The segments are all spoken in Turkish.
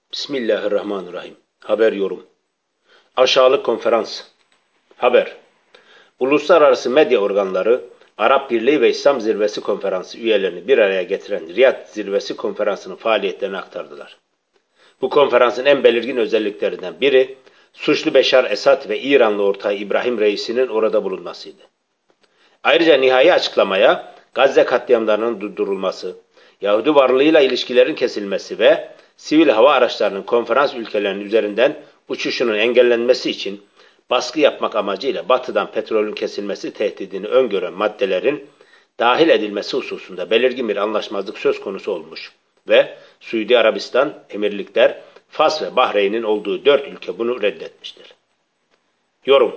Bismillahirrahmanirrahim. Haber yorum. Aşağılık konferans. Haber. Uluslararası medya organları, Arap Birliği ve İslam Zirvesi Konferansı üyelerini bir araya getiren Riyad Zirvesi Konferansı'nın faaliyetlerini aktardılar. Bu konferansın en belirgin özelliklerinden biri, suçlu Beşar Esad ve İranlı ortağı İbrahim Reisi'nin orada bulunmasıydı. Ayrıca nihai açıklamaya Gazze katliamlarının durdurulması, Yahudi varlığıyla ilişkilerin kesilmesi ve sivil hava araçlarının konferans ülkelerinin üzerinden uçuşunun engellenmesi için baskı yapmak amacıyla Batı'dan petrolün kesilmesi tehdidini öngören maddelerin dahil edilmesi hususunda belirgin bir anlaşmazlık söz konusu olmuş ve Suudi Arabistan, Emirlikler, Fas ve Bahreyn'in olduğu 4 ülke bunu reddetmiştir. Yorum.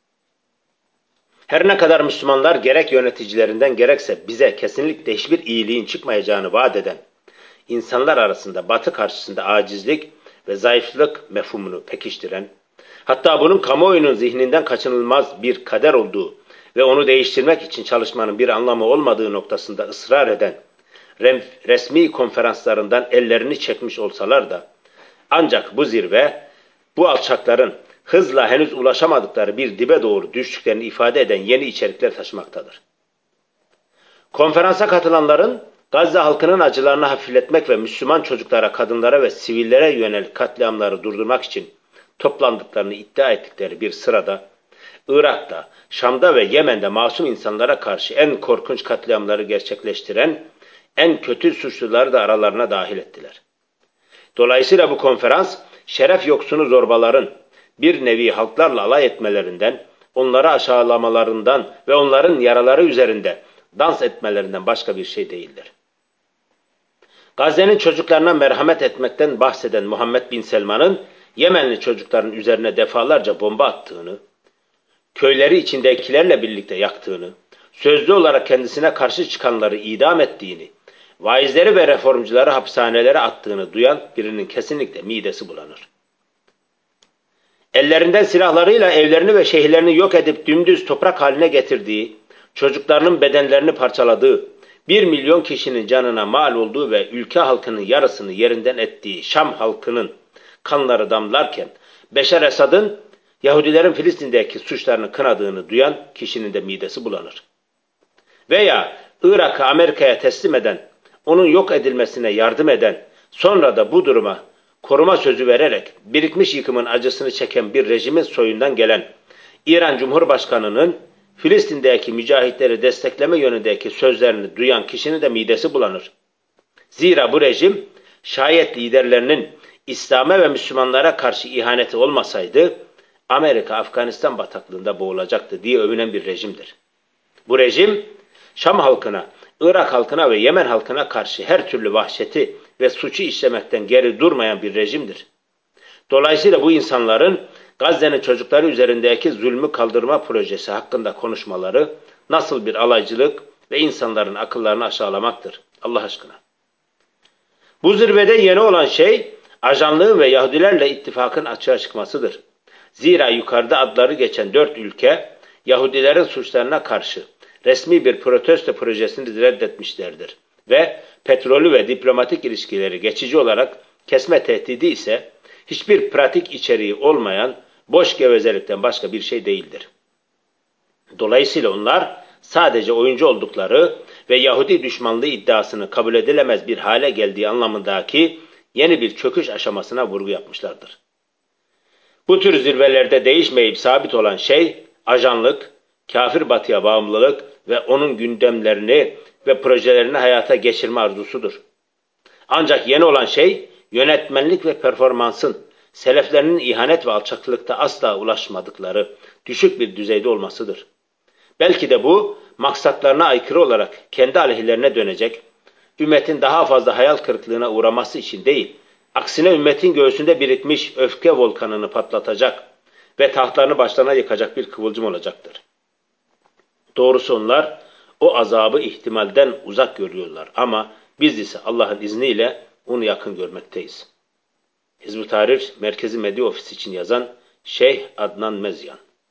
Her ne kadar Müslümanlar gerek yöneticilerinden gerekse bize kesinlikle hiçbir iyiliğin çıkmayacağını vaat eden, insanlar arasında Batı karşısında acizlik ve zayıflık mefhumunu pekiştiren, hatta bunun kamuoyunun zihninden kaçınılmaz bir kader olduğu ve onu değiştirmek için çalışmanın bir anlamı olmadığı noktasında ısrar eden, resmi konferanslarından ellerini çekmiş olsalar da, ancak bu zirve, bu alçakların hızla henüz ulaşamadıkları bir dibe doğru düştüklerini ifade eden yeni içerikler taşımaktadır. Konferansa katılanların Gazze halkının acılarını hafifletmek ve Müslüman çocuklara, kadınlara ve sivillere yönelik katliamları durdurmak için toplandıklarını iddia ettikleri bir sırada, Irak'ta, Şam'da ve Yemen'de masum insanlara karşı en korkunç katliamları gerçekleştiren en kötü suçluları da aralarına dahil ettiler. Dolayısıyla bu konferans, şeref yoksunu zorbaların bir nevi halklarla alay etmelerinden, onları aşağılamalarından ve onların yaraları üzerinde dans etmelerinden başka bir şey değildir. Gazze'nin çocuklarına merhamet etmekten bahseden Muhammed Bin Selman'ın Yemenli çocukların üzerine defalarca bomba attığını, köyleri içindekilerle birlikte yaktığını, sözlü olarak kendisine karşı çıkanları idam ettiğini, vaizleri ve reformcuları hapishanelere attığını duyan birinin kesinlikle midesi bulanır. Ellerinden silahlarıyla evlerini ve şehirlerini yok edip dümdüz toprak haline getirdiği, çocuklarının bedenlerini parçaladığı, 1 milyon kişinin canına mal olduğu ve ülke halkının yarısını yerinden ettiği Şam halkının kanları damlarken, Beşar Esad'ın Yahudilerin Filistin'deki suçlarını kınadığını duyan kişinin de midesi bulanır. Veya Irak'ı Amerika'ya teslim eden, onun yok edilmesine yardım eden, sonra da bu duruma koruma sözü vererek birikmiş yıkımın acısını çeken bir rejimin soyundan gelen İran Cumhurbaşkanı'nın Filistin'deki mücahitleri destekleme yönündeki sözlerini duyan kişinin de midesi bulanır. Zira bu rejim şayet liderlerinin İslam'a ve Müslümanlara karşı ihaneti olmasaydı Amerika Afganistan bataklığında boğulacaktı diye övünen bir rejimdir. Bu rejim Şam halkına, Irak halkına ve Yemen halkına karşı her türlü vahşeti ve suçu işlemekten geri durmayan bir rejimdir. Dolayısıyla bu insanların Gazze'nin çocukları üzerindeki zulmü kaldırma projesi hakkında konuşmaları nasıl bir alaycılık ve insanların akıllarını aşağılamaktır Allah aşkına. Bu zirvede yeni olan şey ajanlığın ve Yahudilerle ittifakın açığa çıkmasıdır. Zira yukarıda adları geçen 4 ülke Yahudilerin suçlarına karşı resmi bir protesto projesini reddetmişlerdir ve petrolü ve diplomatik ilişkileri geçici olarak kesme tehdidi ise hiçbir pratik içeriği olmayan boş gevezelikten başka bir şey değildir. Dolayısıyla onlar sadece oyuncu oldukları ve Yahudi düşmanlığı iddiasını kabul edilemez bir hale geldiği anlamındaki yeni bir çöküş aşamasına vurgu yapmışlardır. Bu tür zirvelerde değişmeyip sabit olan şey ajanlık, kafir batıya bağımlılık ve onun gündemlerini ve projelerini hayata geçirme arzusudur. Ancak yeni olan şey yönetmenlik ve performansın seleflerinin ihanet ve alçaklıkta asla ulaşmadıkları düşük bir düzeyde olmasıdır. Belki de bu maksatlarına aykırı olarak kendi aleyhlerine dönecek, ümmetin daha fazla hayal kırıklığına uğraması için değil, aksine ümmetin göğsünde birikmiş öfke volkanını patlatacak ve tahtlarını başlarına yıkacak bir kıvılcım olacaktır. Doğrusu onlar o azabı ihtimalden uzak görüyorlar ama biz ise Allah'ın izniyle onu yakın görmekteyiz. Hizb-ı Tahrir Merkezi Medya Ofisi için yazan Şeyh Adnan Mezyan.